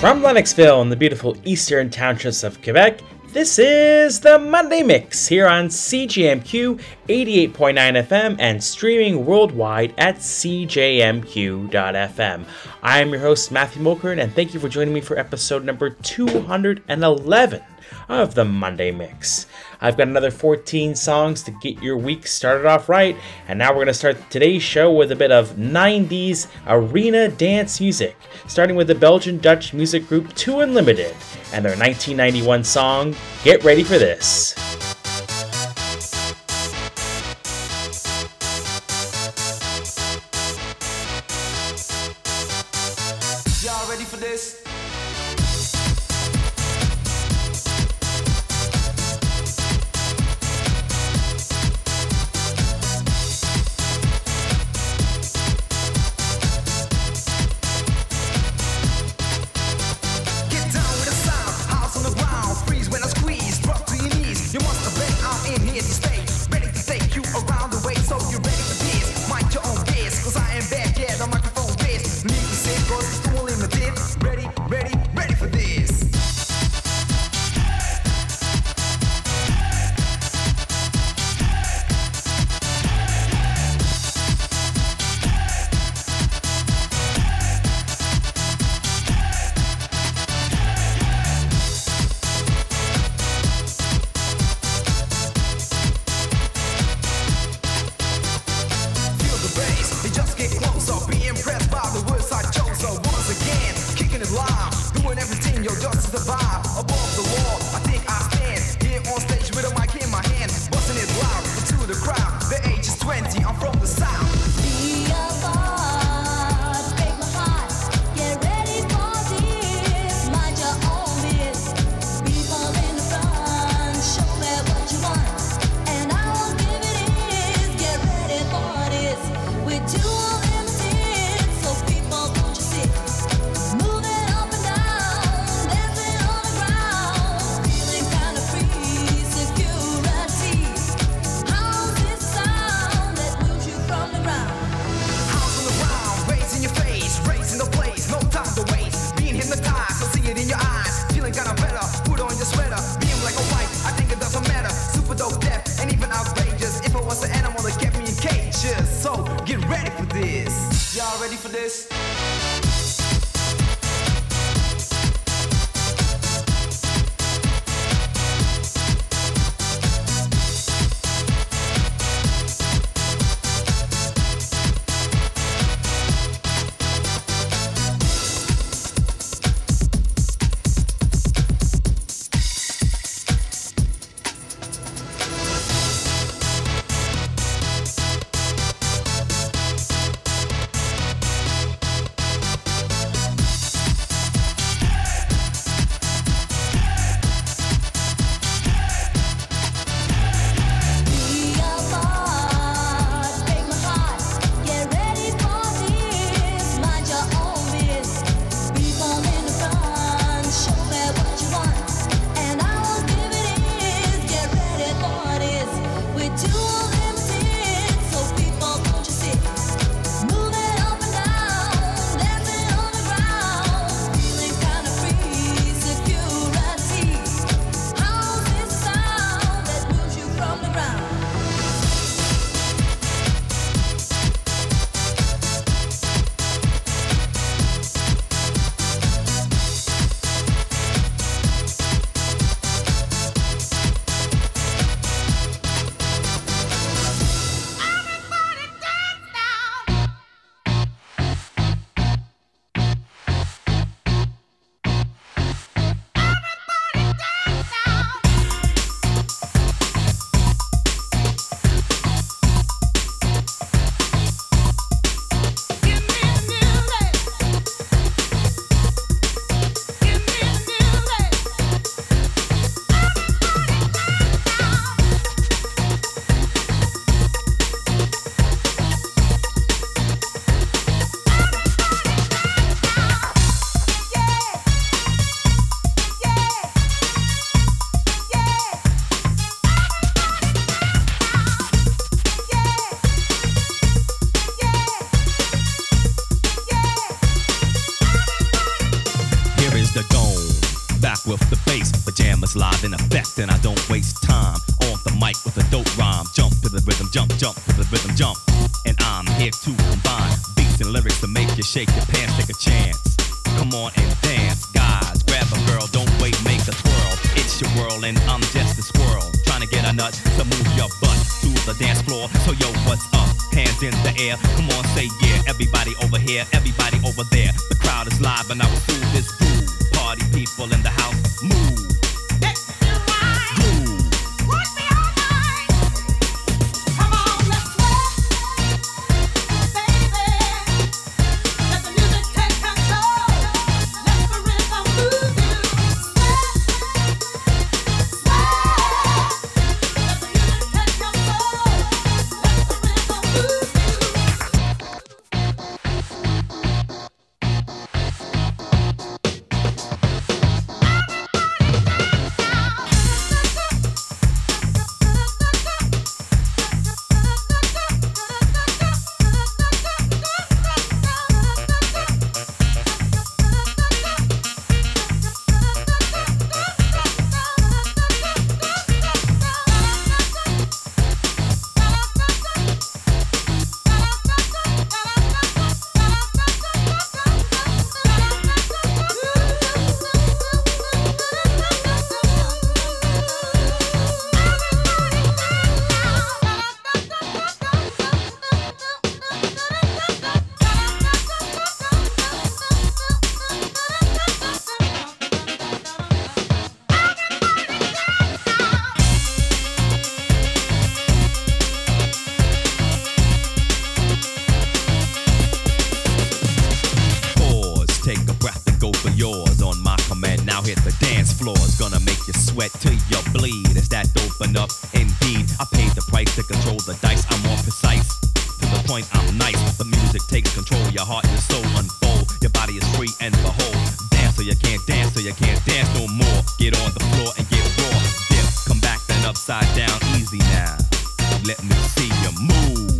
From Lennoxville in the beautiful eastern townships of Quebec, this is the Monday Mix here on CJMQ 88.9 FM and streaming worldwide at cjmq.fm. I am your host, Matthew Mulkern, and thank you for joining me for episode number 211 of the Monday Mix. I've got another 14 songs to get your week started off right, and now we're going to start today's show with a bit of 90s arena dance music, starting with the Belgian-Dutch music group Two Unlimited and their 1991 song, Get Ready for This. Y'all ready for this? is live in effect, and I don't waste time on the mic with a dope rhyme. Jump to the rhythm, jump to the rhythm, jump. And I'm here to combine beats and lyrics to make you shake your pants, take a chance. Come on and dance, guys. Grab a girl, don't wait, make a twirl. It's your world and I'm just a squirrel, trying to get a nut to move your butt to the dance floor. So yo, what's up? Hands in the air, come on, say yeah. Everybody over here, everybody over there. The crowd is live and I will do this groove. Party people in the house, move. Sweat till you bleed. Is that dope enough? Indeed, I paid the price to control the dice. I'm more precise, to the point I'm nice. The music takes control, your heart and soul unfold. Your body is free and behold. Dance till you can't dance, till you can't dance no more. Get on the floor and get raw. Dip, come back then upside down, easy now. Let me see you move.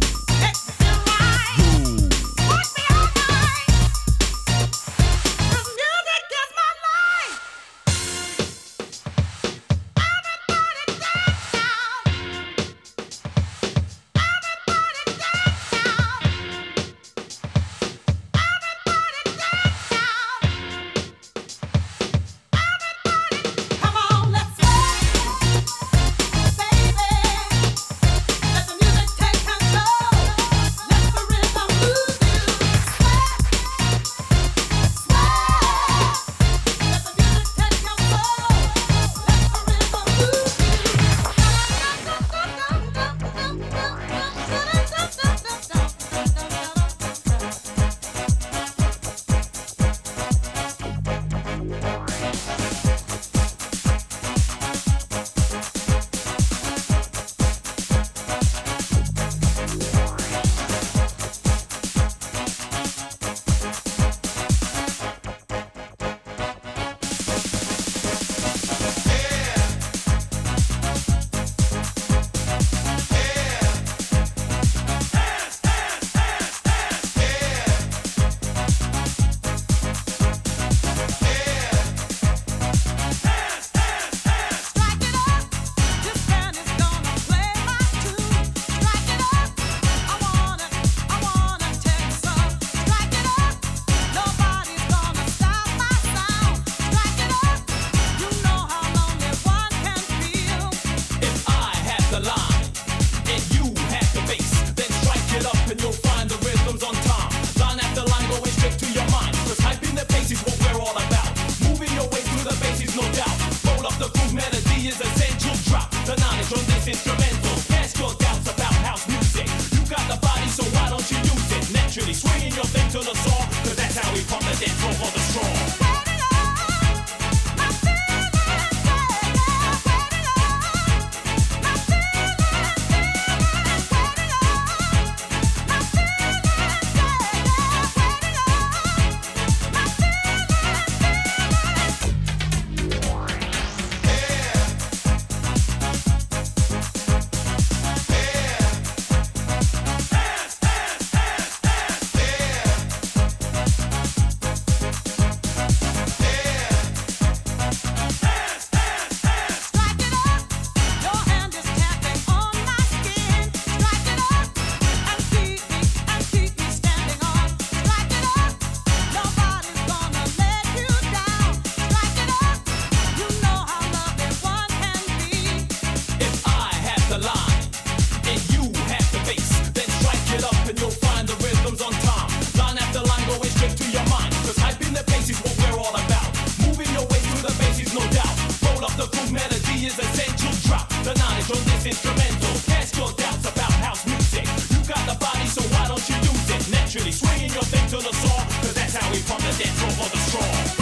a thing to the saw, cause that's how we from the death row for the straw.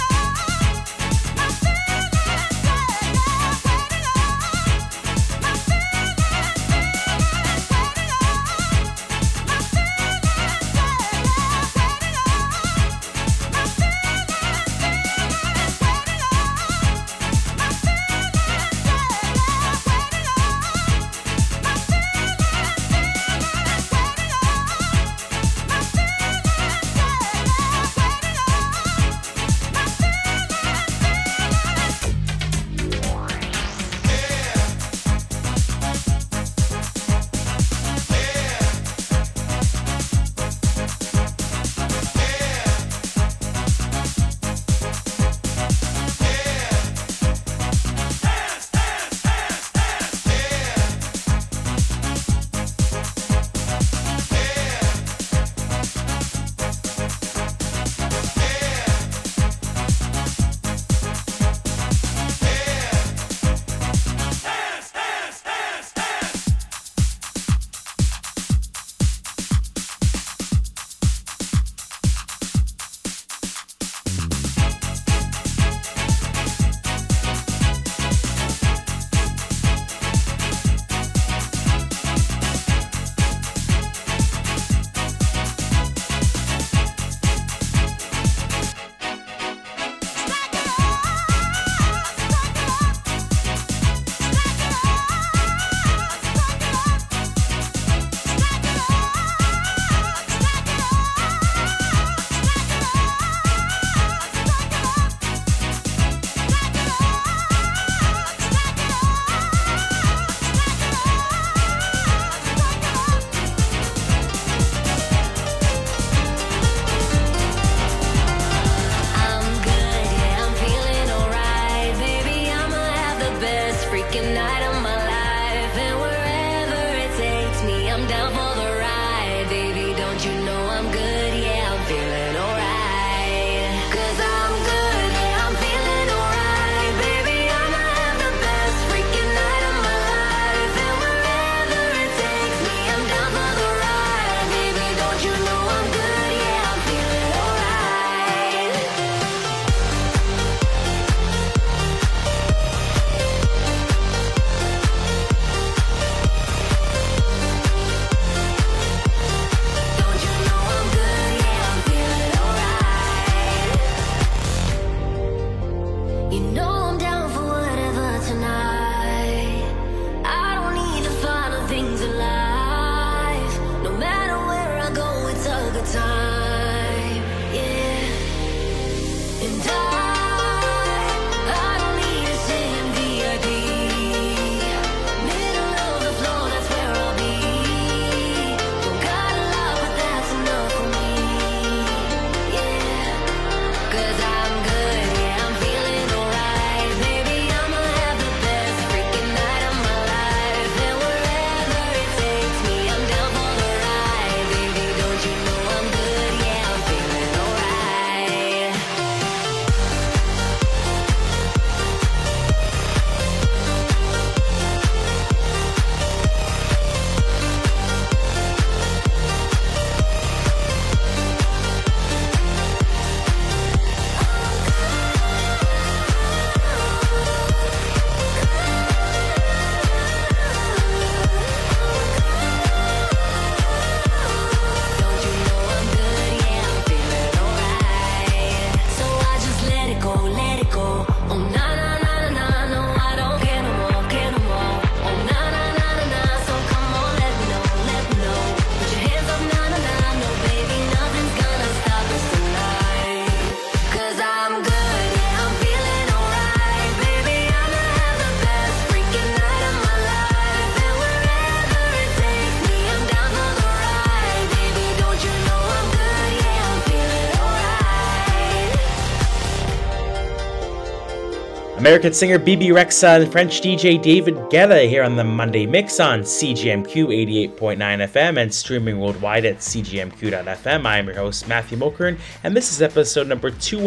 American singer Bebe Rexha and French DJ David Guetta here on the Monday Mix on CGMQ 88.9 FM and streaming worldwide at cgmq.fm. I am your host, Matthew Mulkern, and this is episode number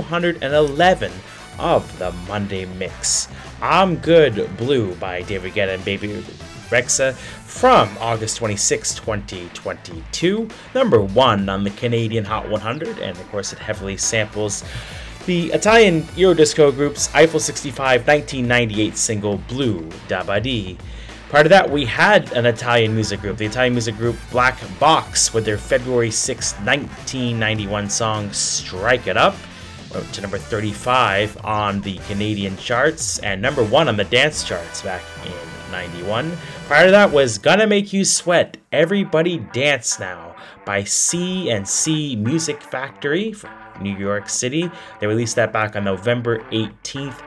211 of the Monday Mix. I'm Good Blue by David Guetta and Rexa from August 26, 2022. Number 1 on the Canadian Hot 100, and of course it heavily samples the Italian Eurodisco group's Eiffel 65 1998 single Blue Dabadi. Prior to that, we had an Italian music group, the Italian music group Black Box, with their February 6, 1991 song Strike It Up, went to number 35 on the Canadian charts and number 1 on the dance charts back in 91. Prior to that was Gonna Make You Sweat, Everybody Dance Now by C&C Music Factory from New York City. They released that back on November 18th,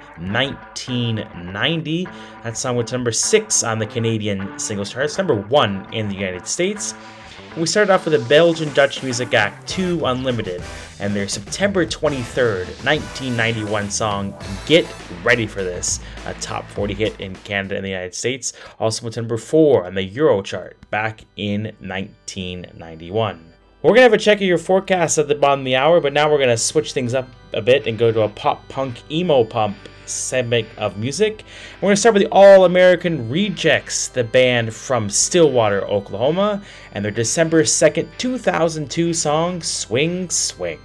1990. That song went to number 6 on the Canadian singles charts, number 1 in the United States. And we started off with the Belgian Dutch music act 2 Unlimited and their September 23rd, 1991 song Get Ready for This, a top 40 hit in Canada and the United States. Also went to number 4 on the Euro chart back in 1991. We're going to have a check of your forecast at the bottom of the hour, but now we're going to switch things up a bit and go to a pop-punk emo-pump segment of music. We're going to start with the All-American Rejects, the band from Stillwater, Oklahoma, and their December 2nd, 2002 song, Swing Swing.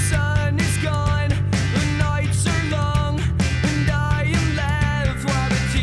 Sun is gone, the nights are long, and I am left while the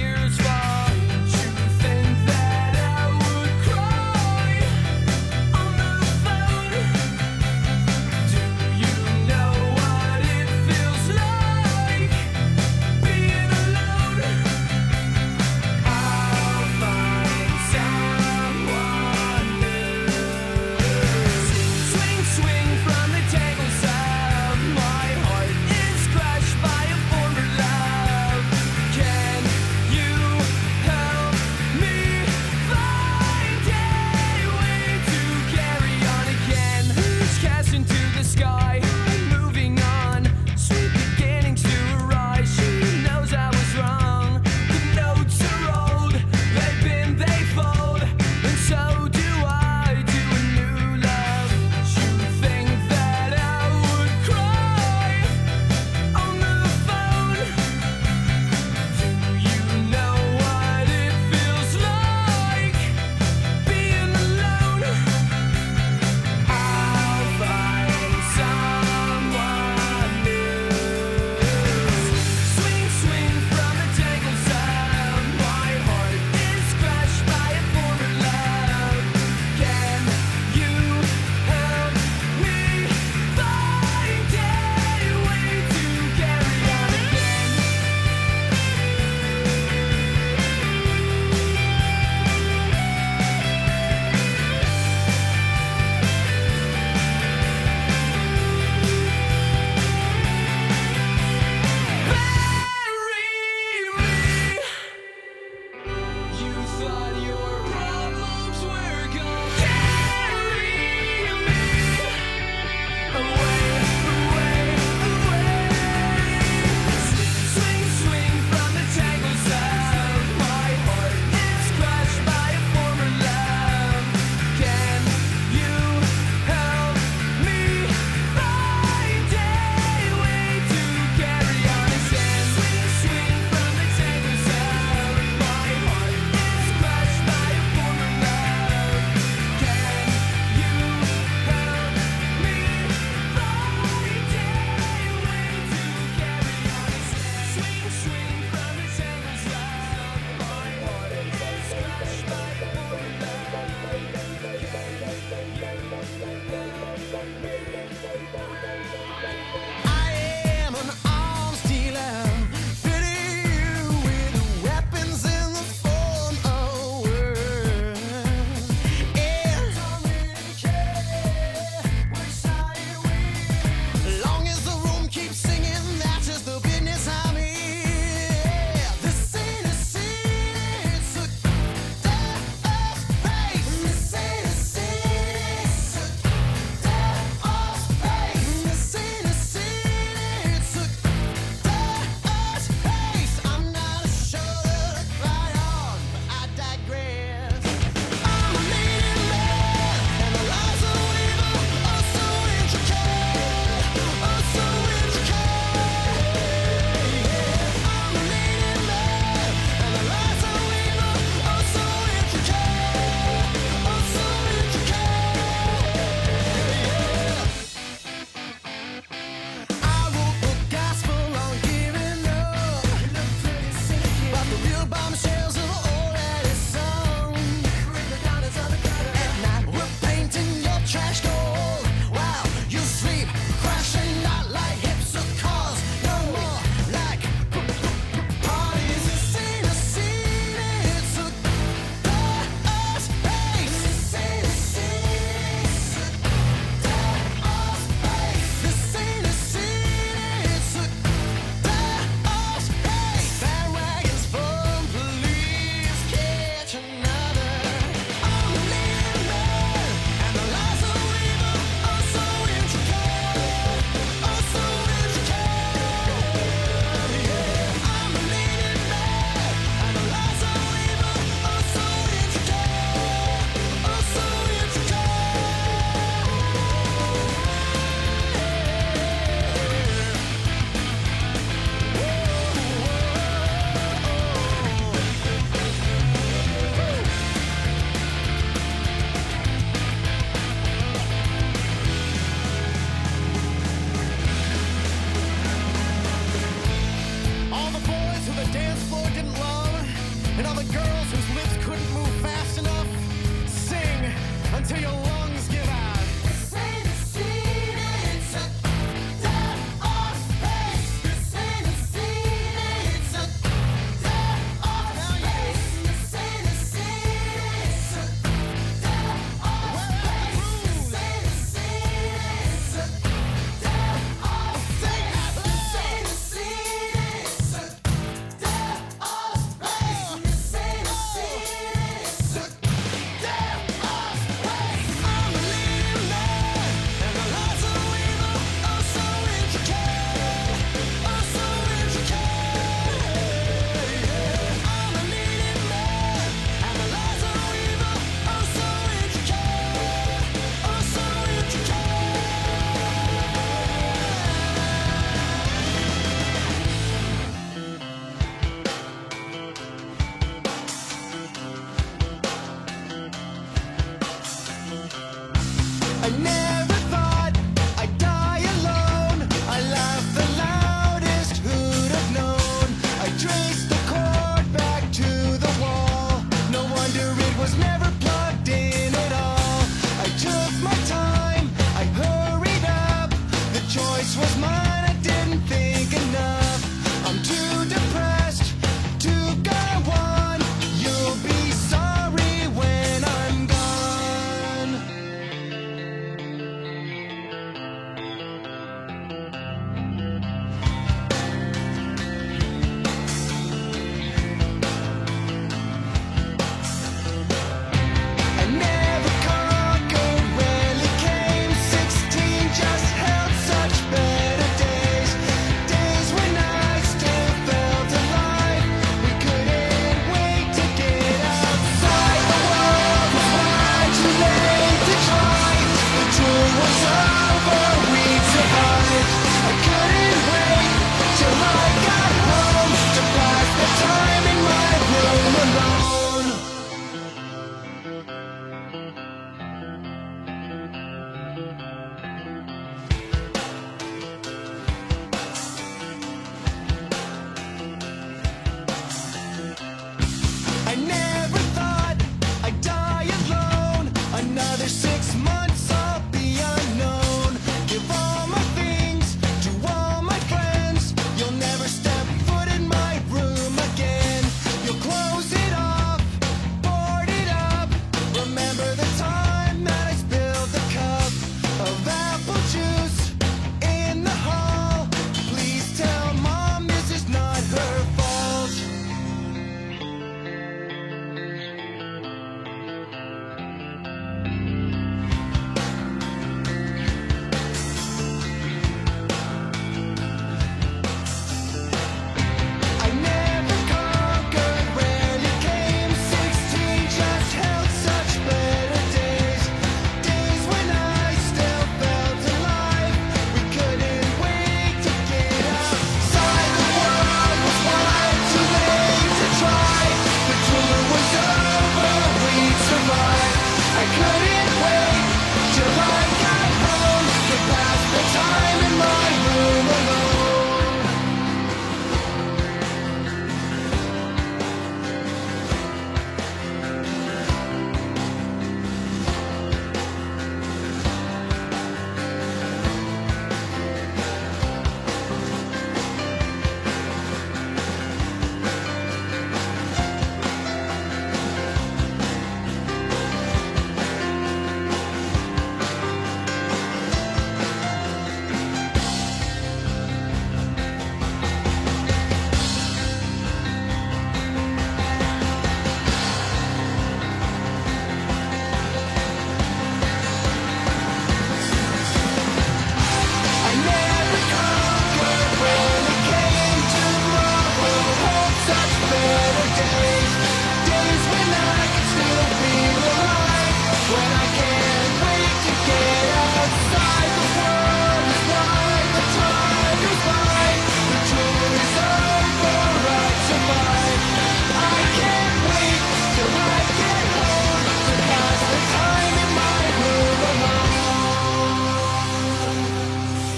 And all the girls whose lips couldn't move fast enough, sing until your lungs give out. This ain't a scene, it's a death or space. This ain't a scene, it's a death or space. This ain't a scene, it's a death or space. This ain't a scene, it's a death or space. This ain't a scene, it's a death or space. This ain't a scene.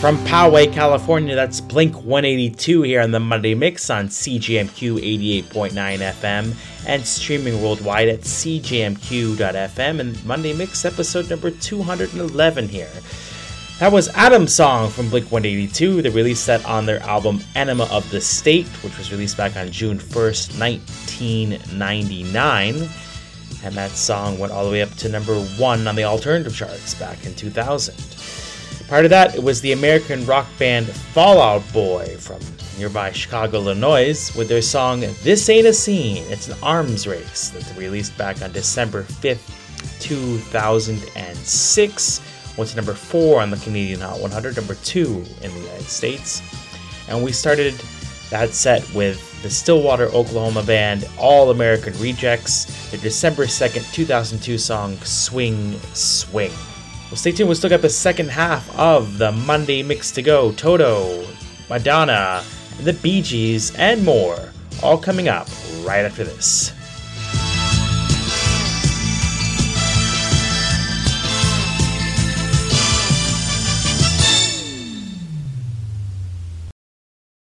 From Poway, California, that's Blink-182 here on the Monday Mix on CJMQ 88.9 FM and streaming worldwide at cjmq.fm, and Monday Mix episode number 211 here. That was Adam's Song from Blink-182. They released that on their album Enema of the State, which was released back on June 1st, 1999. And that song went all the way up to number 1 on the alternative charts back in 2000. Part of that, it was the American rock band Fall Out Boy from nearby Chicago, Illinois, with their song This Ain't a Scene. It's an arms race that they released back on December 5th, 2006. Went to number 4 on the Canadian Hot 100, number 2 in the United States. And we started that set with the Stillwater, Oklahoma band All American Rejects, their December 2nd, 2002 song Swing Swing. Well, stay tuned, we'll still got the second half of the Monday Mix to go. Toto, Madonna, the Bee Gees, and more, all coming up right after this.